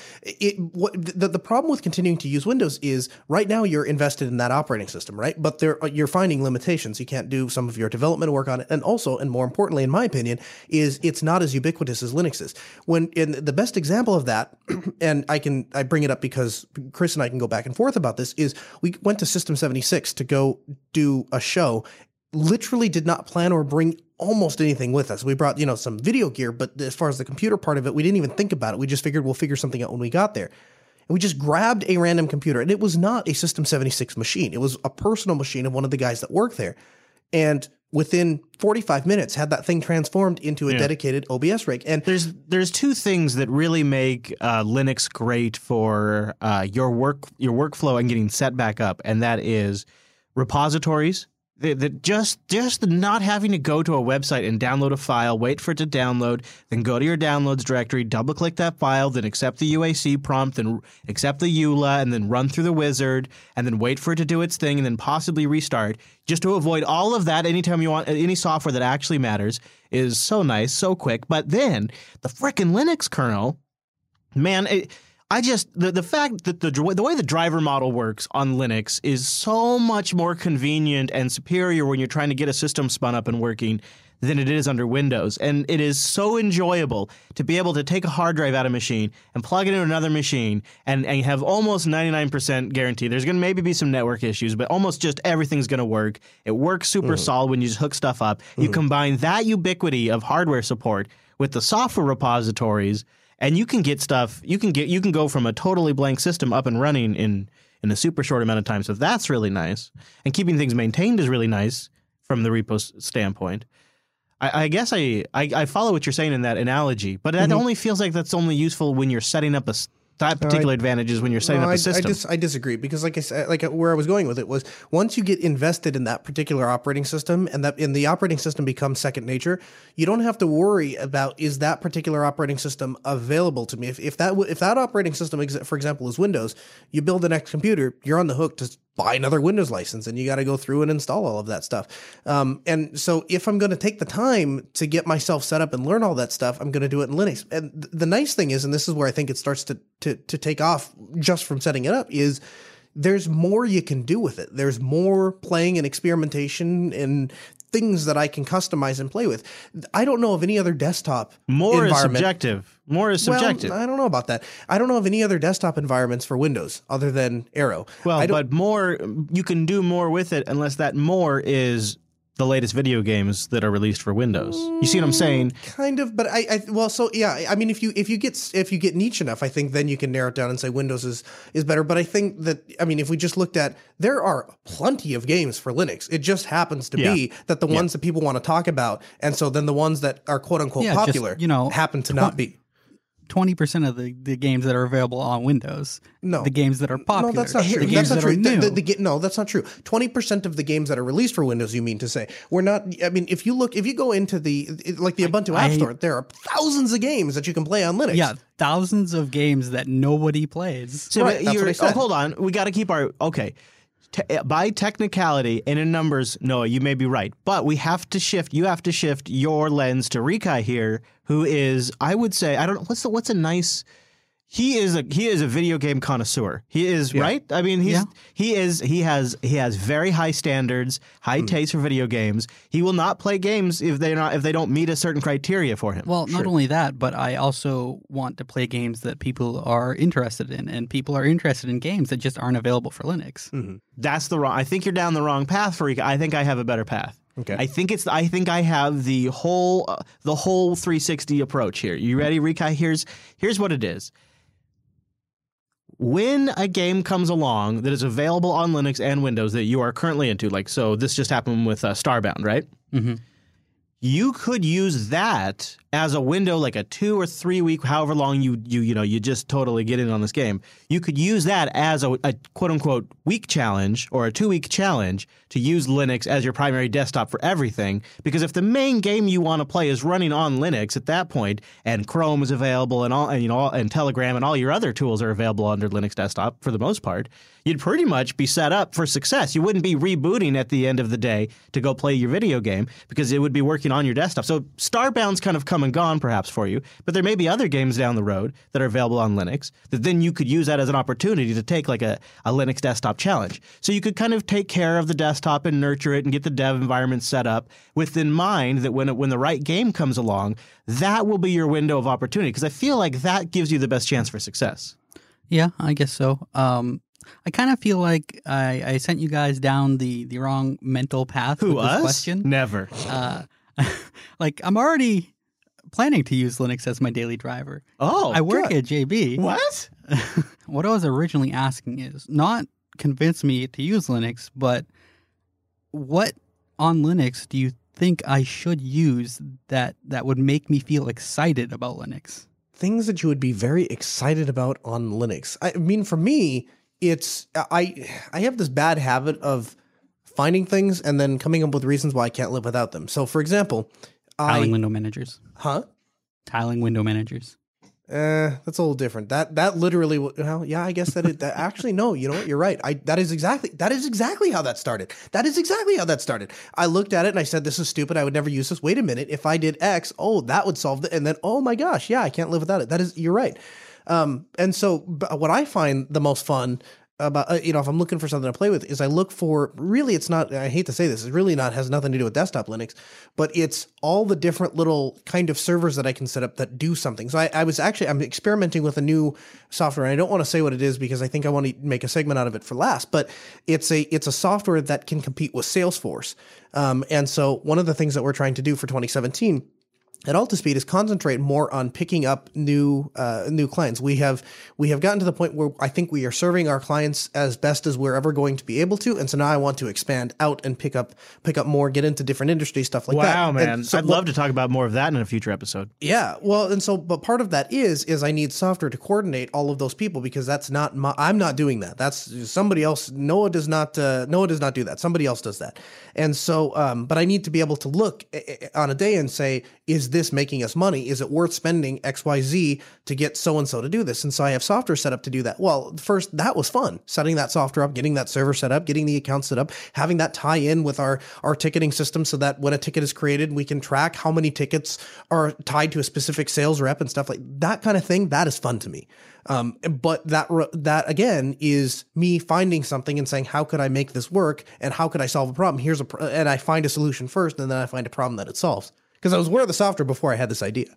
The problem with continuing to use Windows is right now you're invested in that operating system, right? But you're finding limitations. You can't do some of your development work on it. And also, and more importantly, in my opinion, is it's not as ubiquitous as Linux is. And the best example of that, and I bring it up because Chris and I can go back and forth about this, is we went to System 76 to go do a show. Literally did not plan or bring almost anything with us. We brought, some video gear, but as far as the computer part of it, we didn't even think about it. We just figured we'll figure something out when we got there. And we just grabbed a random computer, and it was not a System 76 machine. It was a personal machine of one of the guys that worked there. And within 45 minutes, had that thing transformed into a dedicated OBS rig. And there's two things that really make Linux great for your workflow and getting set back up, and that is repositories. Just not having to go to a website and download a file, wait for it to download, then go to your downloads directory, double-click that file, then accept the UAC prompt, then accept the EULA, and then run through the wizard, and then wait for it to do its thing, and then possibly restart. Just to avoid all of that anytime you want any software that actually matters is so nice, so quick. But then the frickin' Linux kernel, man, the fact that the way the driver model works on Linux is so much more convenient and superior when you're trying to get a system spun up and working than it is under Windows. And it is so enjoyable to be able to take a hard drive out of a machine and plug it into another machine and have almost 99% guarantee. There's going to maybe be some network issues, but almost just everything's going to work. It works super solid when you just hook stuff up. You combine that ubiquity of hardware support with the software repositories, and you can get stuff. You can go from a totally blank system up and running in a super short amount of time. So that's really nice. And keeping things maintained is really nice from the repo standpoint. I guess I follow what you're saying in that analogy, but that only feels like that's only useful when you're setting up that particular advantage is when you're setting up a system. I disagree because, like I said, where I was going with it was once you get invested in that particular operating system and the operating system becomes second nature, you don't have to worry about is that particular operating system available to me. If that operating system, for example, is Windows, you build the next computer, you're on the hook to buy another Windows license, and you got to go through and install all of that stuff. And so if I'm going to take the time to get myself set up and learn all that stuff, I'm going to do it in Linux. And the nice thing is, and this is where I think it starts to take off just from setting it up, is there's more you can do with it. There's more playing and experimentation and things that I can customize and play with. I don't know of any other desktop More is environment. subjective. More is subjective. Well, I don't know about that. I don't know of any other desktop environments for Windows other than Aero. Well, but more, you can do more with it unless that more is the latest video games that are released for Windows. You see what I'm saying? Kind of, but I mean, if you get niche enough, I think then you can narrow it down and say Windows is better. But I think that, I mean, if we just looked at, there are plenty of games for Linux. It just happens to be that the ones that people want to talk about, and so then the ones that are quote unquote popular, happen to not be. 20% of the games that are available on Windows. No. The games that are popular. No, that's not true. The games that are new. No, that's not true. 20% of the games that are released for Windows, you mean to say. We're not, I mean, if you go into the Ubuntu App Store, there are thousands of games that you can play on Linux. Yeah, thousands of games that nobody plays. So right, that's what I said. Hold on. We got to keep by technicality and in numbers, Noah, you may be right. But you have to shift your lens to Rikai here, who is, I would say, I don't know, what's a nice... He is a video game connoisseur. He is, right? I mean, he has very high standards, high taste for video games. He will not play games if they don't meet a certain criteria for him. Well, not only that, but I also want to play games that people are interested in, and people are interested in games that just aren't available for Linux. Mm-hmm. I think you're down the wrong path, Farika. I think I have a better path. Okay. I think I have the whole 360 approach here. You ready, Rikai? Here's what it is. When a game comes along that is available on Linux and Windows that you are currently into, so this just happened with Starbound, right? Mm-hmm. You could use that as a window, like a 2 or 3 week, however long you just totally get in on this game, you could use that as a quote unquote week challenge or a 2-week challenge to use Linux as your primary desktop for everything. Because if the main game you want to play is running on Linux at that point, and Chrome is available, and Telegram and all your other tools are available under Linux desktop for the most part, you'd pretty much be set up for success. You wouldn't be rebooting at the end of the day to go play your video game because it would be working on your desktop. So Starbound's kind of come and gone perhaps for you, but there may be other games down the road that are available on Linux that then you could use that as an opportunity to take like a Linux desktop challenge. So you could kind of take care of the desktop and nurture it and get the dev environment set up with in mind that when the right game comes along, that will be your window of opportunity, because I feel like that gives you the best chance for success. Yeah, I guess so. I kind of feel like I sent you guys down the wrong mental path with this question. Never. Like, I'm already planning to use Linux as my daily driver. Oh, I work at JB. What? What I was originally asking is not convince me to use Linux, but what on Linux do you think I should use that would make me feel excited about Linux? Things that you would be very excited about on Linux. I mean, for me, it's I have this bad habit of finding things and then coming up with reasons why I can't live without them. So, for example, Tiling window managers. Huh? Tiling window managers. That's a little different. That literally, well, yeah, I guess that actually, no, you know what? You're right. That is exactly how that started. That is exactly how that started. I looked at it and I said, this is stupid. I would never use this. Wait a minute. If I did X, oh, that would solve it. And then, oh my gosh, yeah, I can't live without it. You're right. And so what I find the most fun about, if I'm looking for something to play with, is I look for, really, it's not, I hate to say this, it's really not, has nothing to do with desktop Linux, but it's all the different little kind of servers that I can set up that do something. So I'm experimenting with a new software, and I don't want to say what it is because I think I want to make a segment out of it for last, but it's a software that can compete with Salesforce. And so one of the things that we're trying to do for 2017 at Altispeed is concentrate more on picking up new clients. We have gotten to the point where I think we are serving our clients as best as we're ever going to be able to, and so now I want to expand out and pick up more, get into different industry stuff like that. Wow, man! So, I'd love to talk about more of that in a future episode. Yeah, well, and so but part of that is I need software to coordinate all of those people, because that's not I'm not doing that. That's somebody else. Noah does not do that. Somebody else does that. And so, but I need to be able to look on a day and say, is this making us money? Is it worth spending XYZ to get so-and-so to do this? And so I have software set up to do that. Well, first, that was fun. Setting that software up, getting that server set up, getting the account set up, having that tie in with our ticketing system so that when a ticket is created, we can track how many tickets are tied to a specific sales rep and stuff like that kind of thing. That is fun to me. But that again is me finding something and saying, how could I make this work? And how could I solve a problem? And I find a solution first, and then I find a problem that it solves. Because I was aware of the software before I had this idea.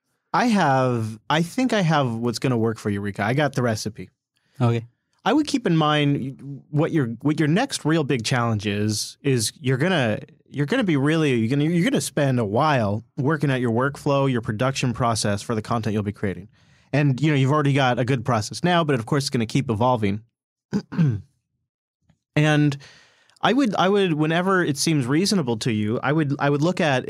I think I have what's going to work for you, Rika. I got the recipe. Okay. I would keep in mind what your next real big challenge is you're gonna spend a while working at your workflow, your production process for the content you'll be creating. And you've already got a good process now, but of course it's going to keep evolving. And I would whenever it seems reasonable to you, I would look at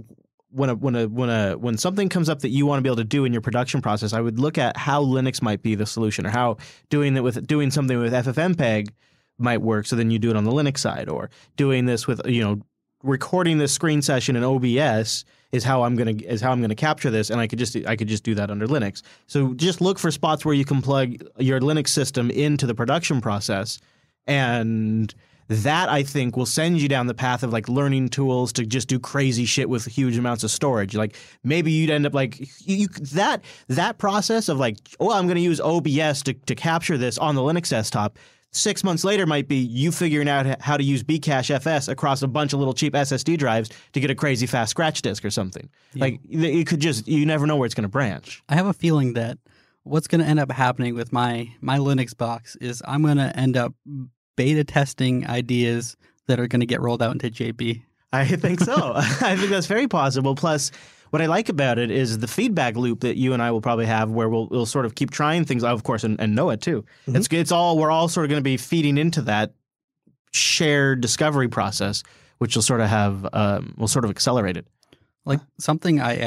when something comes up that you want to be able to do in your production process, I would look at how Linux might be the solution, or how doing something with FFmpeg might work. So then you do it on the Linux side, or doing this with recording this screen session in OBS is how I'm gonna capture this, and I could just do that under Linux. So just look for spots where you can plug your Linux system into the production process, and that, I think, will send you down the path of like learning tools to just do crazy shit with huge amounts of storage. Like maybe you'd end up like that process of like, oh, I'm going to use OBS to capture this on the Linux desktop. 6 months later might be you figuring out how to use Bcache FS across a bunch of little cheap SSD drives to get a crazy fast scratch disk or something. Yeah. Like you never know where it's going to branch. I have a feeling that what's going to end up happening with my Linux box is I'm going to end up beta testing ideas that are going to get rolled out into JB. I think so. I think that's very possible. Plus, what I like about it is the feedback loop that you and I will probably have, where we'll sort of keep trying things, of course, and Noah too. Mm-hmm. We're all sort of going to be feeding into that shared discovery process, which will sort of have will sort of accelerate it. Like something I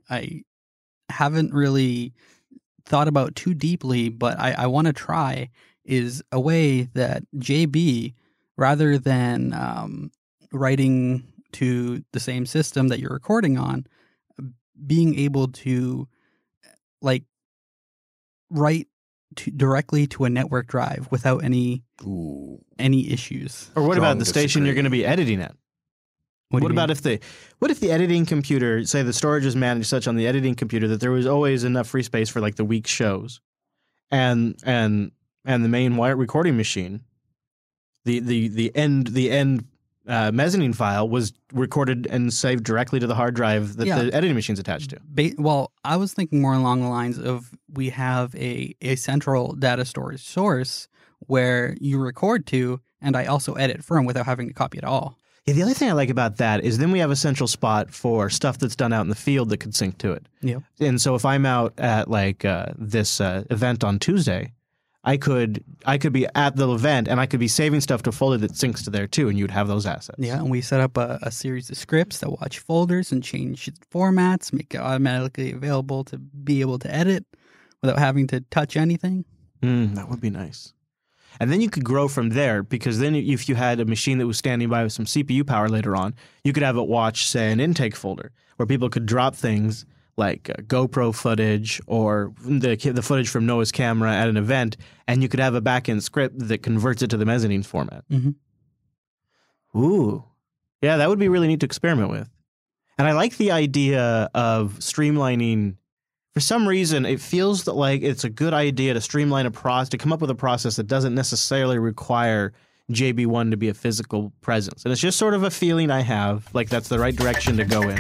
I haven't really thought about too deeply, but I want to try is a way that JB, rather than writing to the same system that you're recording on, being able to like write directly to a network drive without any issues. Or what Strong about the station you're going to be editing at? What about if the editing computer, say the storage is managed such on the editing computer that there was always enough free space for like the week's shows, and the main wire recording machine, the end mezzanine file was recorded and saved directly to the hard drive that the editing machine's attached to. Well, I was thinking more along the lines of we have a central data storage source where you record to, and I also edit from without having to copy it all. Yeah, the other thing I like about that is then we have a central spot for stuff that's done out in the field that could sync to it. Yeah. And so if I'm out at like this event on Tuesday, I could be at the event and I could be saving stuff to a folder that syncs to there too, and you'd have those assets. Yeah, and we set up a series of scripts that watch folders and change formats, make it automatically available to be able to edit without having to touch anything. That would be nice. And then you could grow from there, because then if you had a machine that was standing by with some CPU power later on, you could have it watch, say, an intake folder where people could drop things like GoPro footage or the footage from Noah's camera at an event, and you could have a back-end script that converts it to the mezzanine format. Mm-hmm. Ooh. Yeah, that would be really neat to experiment with. And I like the idea of streamlining. For some reason, it feels like it's a good idea to streamline a process, to come up with a process that doesn't necessarily require JB1 to be a physical presence. And it's just sort of a feeling I have, like that's the right direction to go in.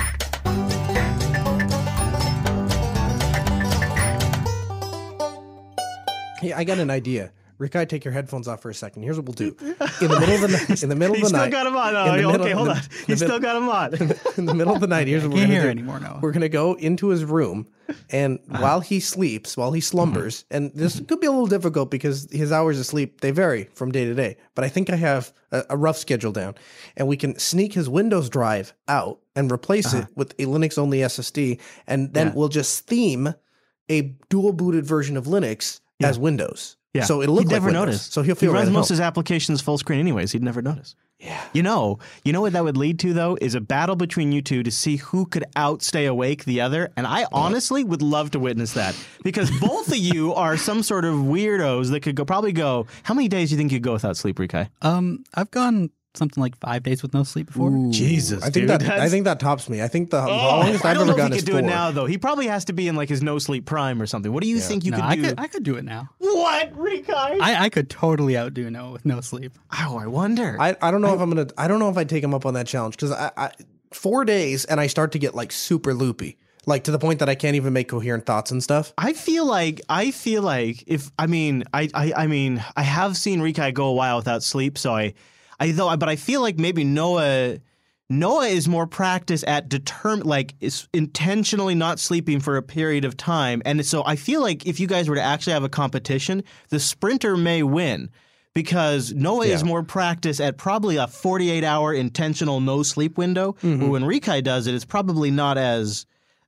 Hey, I got an idea. Rikai, take your headphones off for a second. Here's what we'll do. In the middle of the night. You still got them on. Okay, hold on. You still got them on. In the middle of the night, here's what we're Can't going to hear do. anymore, Noah. We're going to go into his room, and while he sleeps, while he slumbers, and this could be a little difficult because his hours of sleep, they vary from day to day, but I think I have a rough schedule down, and we can sneak his Windows drive out and replace it with a Linux-only SSD, and then we'll just theme a dual-booted version of Linux as Windows. Yeah. So it'll look He'd like never Windows. notice. So he'll feel he runs right at most home. of his applications full screen anyways. He'd never notice. Yeah. You know what that would lead to, though, is a battle between you two to see who could outstay awake the other. And I honestly would love to witness that, because both of you are some sort of weirdos that could probably go. How many days do you think you'd go without sleep, Rikai? I've gone something like 5 days with no sleep before. Jesus, I think dude, I think that tops me. I think the longest I I've don't ever know gone if he is could 4. do it now, though. He probably has to be in like his no sleep prime or something. What do you think you could do? I could do it now. What, Rikai? I could totally outdo Noah with no sleep. Oh, I wonder. I don't know if I'm gonna. I don't know if I'd take him up on that challenge, because I 4 days and I start to get like super loopy, like to the point that I can't even make coherent thoughts and stuff. I feel like if I have seen Rikai go a while without sleep, so but I feel like maybe Noah is more practiced at is intentionally not sleeping for a period of time, and so I feel like if you guys were to actually have a competition, the sprinter may win. Because Noah is more practiced at probably a 48-hour intentional no sleep window. Mm-hmm. But when Rikai does it, it's probably not as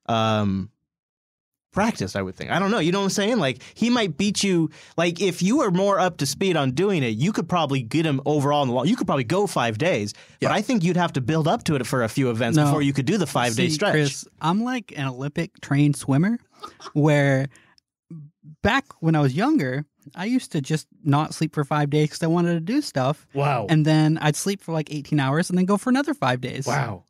practiced, I would think. I don't know. You know what I'm saying? Like, he might beat you. Like, if you were more up to speed on doing it, you could probably get him overall in the long. You could probably go 5 days. Yeah. But I think you'd have to build up to it for a few events before you could do the 5-day stretch. Chris, I'm like an Olympic trained swimmer where back when I was younger, I used to just not sleep for 5 days because I wanted to do stuff. Wow. And then I'd sleep for like 18 hours and then go for another 5 days. Wow.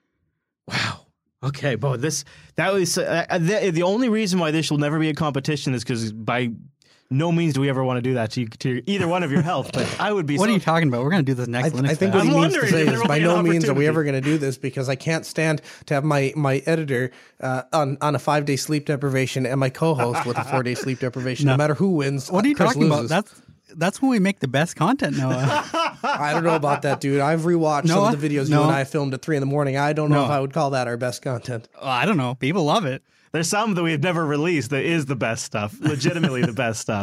Okay, Bo, that was the only reason why this will never be a competition is because by no means do we ever want to do that to either one of your health. But I would be. What are you talking about? We're going to do this next Linux I think Fest. what he means to say if is there by will be no an means are we opportunity. ever going to do this, because I can't stand to have my editor on a 5-day sleep deprivation and my co-host with a 4-day sleep deprivation. No matter who wins, What are you Chris talking loses. about? That's when we make the best content, Noah. I don't know about that, dude. I've rewatched some of the videos you and I filmed at 3 a.m. I don't know if I would call that our best content. I don't know. People love it. There's some that we've never released that is the best stuff, legitimately the best stuff.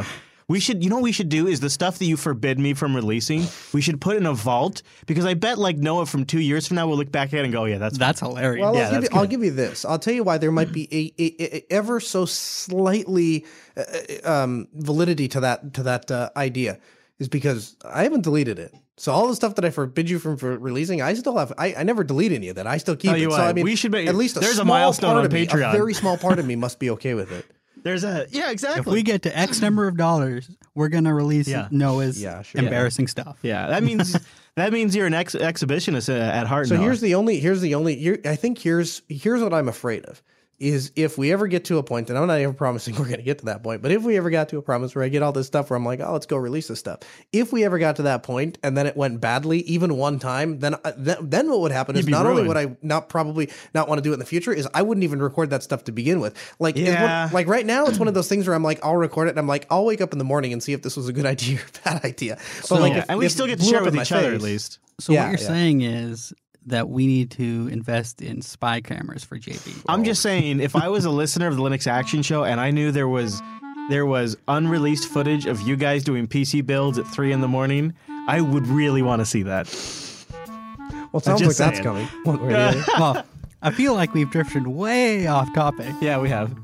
We should, you know what we should do is the stuff that you forbid me from releasing, we should put in a vault, because I bet like Noah from 2 years from now will look back at it and go, yeah, that's hilarious. Well, Yeah, I'll give you this. I'll tell you why there might be a ever so slightly validity to that idea, is because I haven't deleted it. So all the stuff that I forbid you from releasing, I still have. I never delete any of that. I still keep it. So I mean, we should make, at least there's a small milestone part on of me, Patreon. a very small part of me must be okay with it. Yeah, exactly. If we get to X number of dollars, we're gonna release Noah's embarrassing stuff. Yeah, that means you're an exhibitionist at heart. So Noah. here's the only. I think here's what I'm afraid of. Is if we ever get to a point, and I'm not even promising we're going to get to that point, but if we ever got to a promise where I get all this stuff where I'm like, oh, let's go release this stuff. If we ever got to that point and then it went badly, even one time, then what would happen is not only would I not want to do it in the future, is I wouldn't even record that stuff to begin with. Like, like right now, it's one of those things where I'm like, I'll record it, and I'm like, I'll wake up in the morning and see if this was a good idea or bad idea. But and we still get to share with each other at least. So what you're saying is that we need to invest in spy cameras for JB. I'm just saying, if I was a listener of the Linux Action Show and I knew there was unreleased footage of you guys doing PC builds at 3 a.m, I would really want to see that. Well, it sounds like that's coming. One way or the other. Well, I feel like we've drifted way off topic. Yeah, we have.